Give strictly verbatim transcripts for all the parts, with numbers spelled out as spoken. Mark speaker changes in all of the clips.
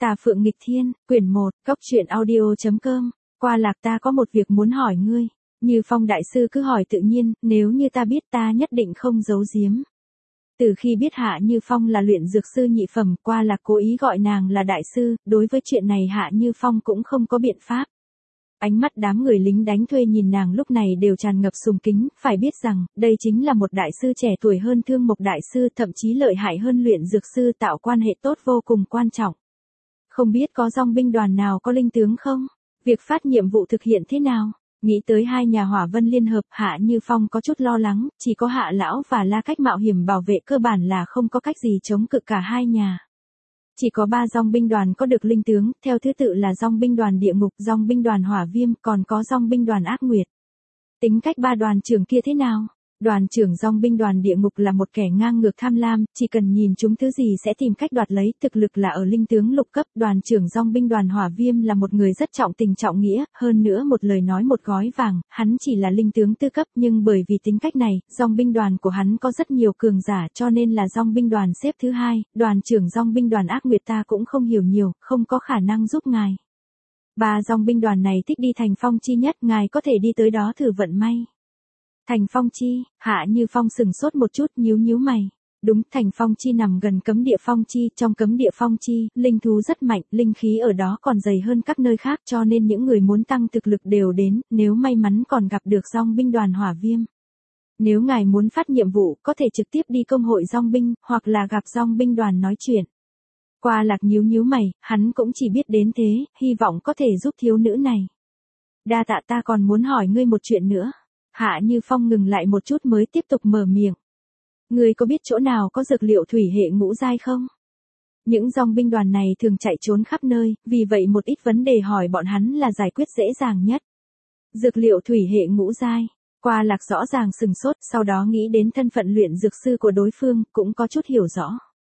Speaker 1: Tà Phượng Nghịch Thiên, quyển một, cốc truyện audio.com, qua lạc ta có một việc muốn hỏi ngươi. Như Phong đại sư cứ hỏi tự nhiên, nếu như ta biết ta nhất định không giấu giếm. Từ khi biết Hạ Như Phong là luyện dược sư nhị phẩm, qua lạc cố ý gọi nàng là đại sư, đối với chuyện này Hạ Như Phong cũng không có biện pháp. Ánh mắt đám người lính đánh thuê nhìn nàng lúc này đều tràn ngập sùng kính, phải biết rằng, đây chính là một đại sư trẻ tuổi hơn Thương Mộc đại sư, thậm chí lợi hại hơn luyện dược sư, tạo quan hệ tốt vô cùng quan trọng. Không biết có dòng binh đoàn nào có linh tướng không? Việc phát nhiệm vụ thực hiện thế nào? Nghĩ tới hai nhà Hỏa Vân liên hợp, Hạ Như Phong có chút lo lắng, chỉ có Hạ lão và La Cách mạo hiểm bảo vệ, cơ bản là không có cách gì chống cự cả hai nhà. Chỉ có ba dòng binh đoàn có được linh tướng, theo thứ tự là dòng binh đoàn Địa Ngục, dòng binh đoàn Hỏa Viêm, còn có dòng binh đoàn Ác Nguyệt. Tính cách ba đoàn trưởng kia thế nào? Đoàn trưởng dòng binh đoàn Địa Ngục là một kẻ ngang ngược tham lam, chỉ cần nhìn chúng thứ gì sẽ tìm cách đoạt lấy, thực lực là ở linh tướng lục cấp. Đoàn trưởng dòng binh đoàn Hỏa Viêm là một người rất trọng tình trọng nghĩa, hơn nữa một lời nói một gói vàng, hắn chỉ là linh tướng tư cấp, nhưng bởi vì tính cách này, dòng binh đoàn của hắn có rất nhiều cường giả, cho nên là dòng binh đoàn xếp thứ hai. Đoàn trưởng dòng binh đoàn Ác Nguyệt ta cũng không hiểu nhiều, không có khả năng giúp ngài. Ba dòng binh đoàn này thích đi Thành Phong Chi nhất, ngài có thể đi tới đó thử vận may. Thành Phong Chi, Hạ Như Phong sừng sốt một chút, nhíu nhíu mày. Đúng, Thành Phong Chi nằm gần cấm địa Phong Chi, trong cấm địa Phong Chi, linh thú rất mạnh, linh khí ở đó còn dày hơn các nơi khác, cho nên những người muốn tăng thực lực đều đến, nếu may mắn còn gặp được dòng binh đoàn Hỏa Viêm. Nếu ngài muốn phát nhiệm vụ, có thể trực tiếp đi công hội dòng binh, hoặc là gặp dòng binh đoàn nói chuyện. Qua lạc nhíu nhíu mày, hắn cũng chỉ biết đến thế, hy vọng có thể giúp thiếu nữ này. Đa tạ, ta còn muốn hỏi ngươi một chuyện nữa. Hạ Như Phong ngừng lại một chút mới tiếp tục mở miệng. Ngươi có biết chỗ nào có dược liệu thủy hệ ngũ giai không? Những dòng binh đoàn này thường chạy trốn khắp nơi, vì vậy một ít vấn đề hỏi bọn hắn là giải quyết dễ dàng nhất. Dược liệu thủy hệ ngũ giai. Qua lạc rõ ràng sừng sốt, sau đó nghĩ đến thân phận luyện dược sư của đối phương, cũng có chút hiểu rõ.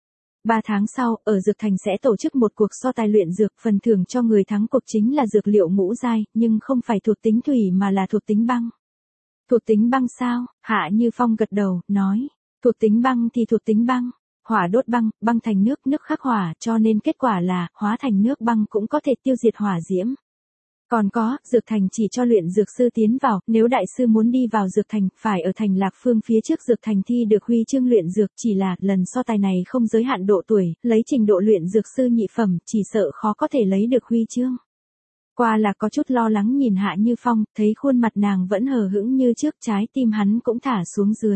Speaker 1: Ba tháng sau, ở Dược Thành sẽ tổ chức một cuộc so tài luyện dược, phần thưởng cho người thắng cuộc chính là dược liệu ngũ giai, nhưng không phải thuộc tính thủy mà là thuộc tính băng. Thuộc tính băng sao? Hạ Như Phong gật đầu, nói. Thuộc tính băng thì thuộc tính băng. Hỏa đốt băng, băng thành nước, nước khắc hỏa, cho nên kết quả là, hóa thành nước băng cũng có thể tiêu diệt hỏa diễm. Còn có, Dược Thành chỉ cho luyện dược sư tiến vào, nếu đại sư muốn đi vào Dược Thành, phải ở thành Lạc Phương phía trước Dược Thành thi được huy chương luyện dược, chỉ là, lần so tài này không giới hạn độ tuổi, lấy trình độ luyện dược sư nhị phẩm, chỉ sợ khó có thể lấy được huy chương. Qua là có chút lo lắng nhìn Hạ Như Phong, thấy khuôn mặt nàng vẫn hờ hững như trước, trái tim hắn cũng thả xuống dưới.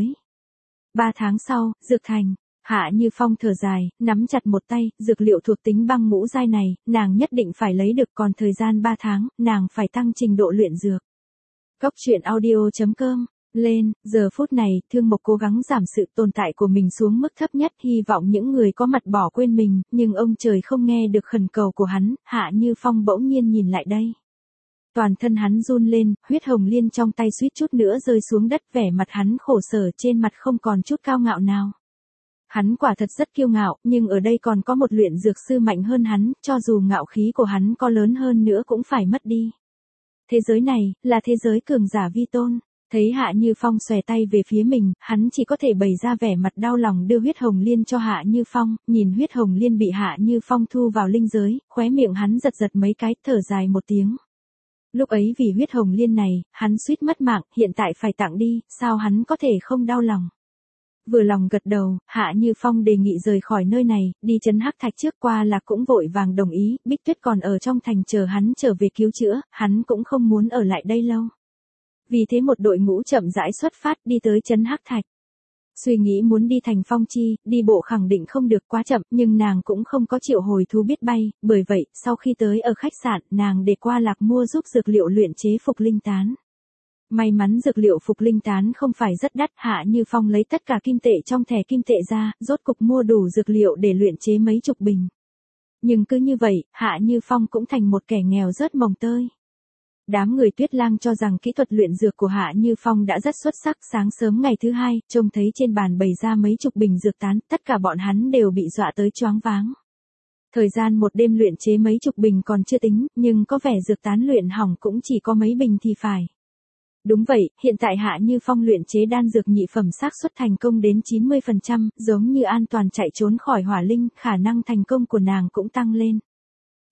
Speaker 1: Ba tháng sau, Dược Thành, Hạ Như Phong thở dài, nắm chặt một tay, dược liệu thuộc tính băng ngũ giai này, nàng nhất định phải lấy được, còn thời gian ba tháng, nàng phải tăng trình độ luyện dược. Cốc truyện audio.com, lên, giờ phút này, Thương Mộc cố gắng giảm sự tồn tại của mình xuống mức thấp nhất, hy vọng những người có mặt bỏ quên mình, nhưng ông trời không nghe được khẩn cầu của hắn, Hạ Như Phong bỗng nhiên nhìn lại đây. Toàn thân hắn run lên, huyết hồng liên trong tay suýt chút nữa rơi xuống đất, vẻ mặt hắn khổ sở, trên mặt không còn chút cao ngạo nào. Hắn quả thật rất kiêu ngạo, nhưng ở đây còn có một luyện dược sư mạnh hơn hắn, cho dù ngạo khí của hắn có lớn hơn nữa cũng phải mất đi. Thế giới này, là thế giới cường giả vi tôn. Thấy Hạ Như Phong xòe tay về phía mình, hắn chỉ có thể bày ra vẻ mặt đau lòng đưa huyết hồng liên cho Hạ Như Phong, nhìn huyết hồng liên bị Hạ Như Phong thu vào linh giới, khóe miệng hắn giật giật mấy cái, thở dài một tiếng. Lúc ấy vì huyết hồng liên này, hắn suýt mất mạng, hiện tại phải tặng đi, sao hắn có thể không đau lòng. Vừa lòng gật đầu, Hạ Như Phong đề nghị rời khỏi nơi này, đi trấn Hắc Thạch trước. Qua là cũng vội vàng đồng ý, Bích Tuyết còn ở trong thành chờ hắn trở về cứu chữa, hắn cũng không muốn ở lại đây lâu. Vì thế một đội ngũ chậm rãi xuất phát đi tới trấn Hắc Thạch. Suy nghĩ muốn đi thành Phong Chi, đi bộ khẳng định không được, quá chậm, nhưng nàng cũng không có triệu hồi thú biết bay, bởi vậy, sau khi tới ở khách sạn, nàng để Qua Lạc mua giúp dược liệu luyện chế phục linh tán. May mắn dược liệu phục linh tán không phải rất đắt, Hạ Như Phong lấy tất cả kim tệ trong thẻ kim tệ ra, rốt cục mua đủ dược liệu để luyện chế mấy chục bình. Nhưng cứ như vậy, Hạ Như Phong cũng thành một kẻ nghèo rớt mồng tơi. Đám người Tuyết Lang cho rằng kỹ thuật luyện dược của Hạ Như Phong đã rất xuất sắc, sáng sớm ngày thứ hai, trông thấy trên bàn bày ra mấy chục bình dược tán, tất cả bọn hắn đều bị dọa tới choáng váng. Thời gian một đêm luyện chế mấy chục bình còn chưa tính, nhưng có vẻ dược tán luyện hỏng cũng chỉ có mấy bình thì phải. Đúng vậy, hiện tại Hạ Như Phong luyện chế đan dược nhị phẩm xác suất thành công đến chín mươi phần trăm, giống như an toàn chạy trốn khỏi hỏa linh, khả năng thành công của nàng cũng tăng lên.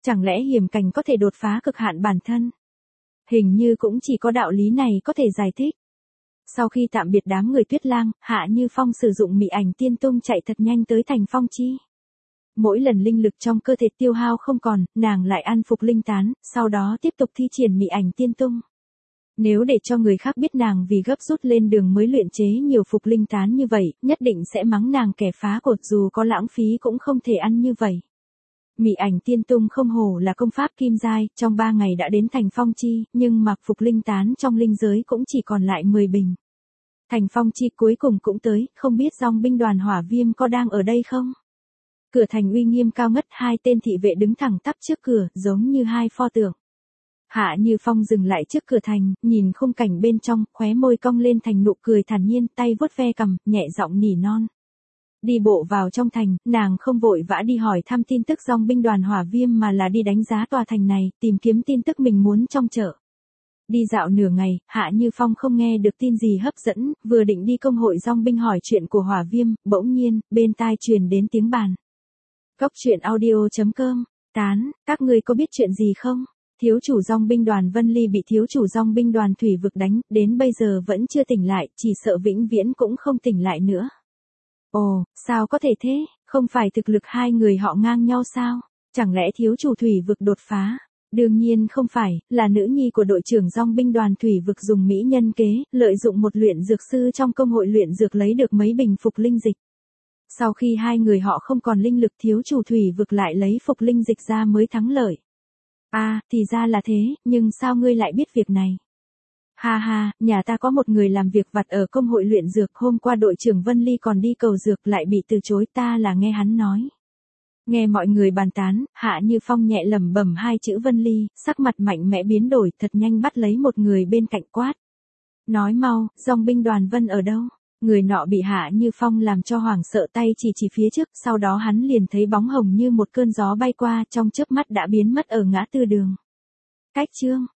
Speaker 1: Chẳng lẽ hiểm cảnh có thể đột phá cực hạn bản thân? Hình như cũng chỉ có đạo lý này có thể giải thích. Sau khi tạm biệt đám người Tuyết Lang, Hạ Như Phong sử dụng mị ảnh tiên tung chạy thật nhanh tới thành Phong Chi. Mỗi lần linh lực trong cơ thể tiêu hao không còn, nàng lại ăn phục linh tán, sau đó tiếp tục thi triển mị ảnh tiên tung. Nếu để cho người khác biết nàng vì gấp rút lên đường mới luyện chế nhiều phục linh tán như vậy, nhất định sẽ mắng nàng kẻ phá cột, dù có lãng phí cũng không thể ăn như vậy. Mị ảnh tiên tung không hổ là công pháp kim giai, trong ba ngày đã đến thành Phong Chi, nhưng mặc phục linh tán trong linh giới cũng chỉ còn lại mười bình. Thành Phong Chi cuối cùng cũng tới, không biết dòng binh đoàn Hỏa Viêm có đang ở đây không? Cửa thành uy nghiêm cao ngất, hai tên thị vệ đứng thẳng tắp trước cửa, giống như hai pho tượng. Hạ Như Phong dừng lại trước cửa thành, nhìn khung cảnh bên trong, khóe môi cong lên thành nụ cười thản nhiên, tay vuốt ve cằm, nhẹ giọng nỉ non. Đi bộ vào trong thành, nàng không vội vã đi hỏi thăm tin tức dòng binh đoàn Hỏa Viêm mà là đi đánh giá tòa thành này, tìm kiếm tin tức mình muốn trong chợ. Đi dạo nửa ngày, Hạ Như Phong không nghe được tin gì hấp dẫn, vừa định đi công hội dòng binh hỏi chuyện của Hỏa Viêm, bỗng nhiên, bên tai truyền đến tiếng bàn. Cốc truyện audio chấm com, tán, các ngươi có biết chuyện gì không? Thiếu chủ dòng binh đoàn Vân Ly bị thiếu chủ dòng binh đoàn Thủy Vực đánh, đến bây giờ vẫn chưa tỉnh lại, chỉ sợ vĩnh viễn cũng không tỉnh lại nữa. Ồ, sao có thể thế, không phải thực lực hai người họ ngang nhau sao? Chẳng lẽ thiếu chủ Thủy Vực đột phá? Đương nhiên không phải, là nữ nhi của đội trưởng dòng binh đoàn Thủy Vực dùng mỹ nhân kế, lợi dụng một luyện dược sư trong công hội luyện dược lấy được mấy bình phục linh dịch. Sau khi hai người họ không còn linh lực, thiếu chủ Thủy Vực lại lấy phục linh dịch ra mới thắng lợi. À, thì ra là thế, nhưng sao ngươi lại biết việc này? Ha ha, nhà ta có một người làm việc vặt ở công hội luyện dược, hôm qua đội trưởng Vân Ly còn đi cầu dược lại bị từ chối, ta là nghe hắn nói. Nghe mọi người bàn tán, Hạ Như Phong nhẹ lẩm bẩm hai chữ Vân Ly, sắc mặt mạnh mẽ biến đổi, thật nhanh bắt lấy một người bên cạnh quát. Nói mau, dòng binh đoàn Vân ở đâu? Người nọ bị Hạ Như Phong làm cho hoảng sợ, tay chỉ chỉ phía trước, sau đó hắn liền thấy bóng hồng như một cơn gió bay qua, trong chớp mắt đã biến mất ở ngã tư đường. Cách chương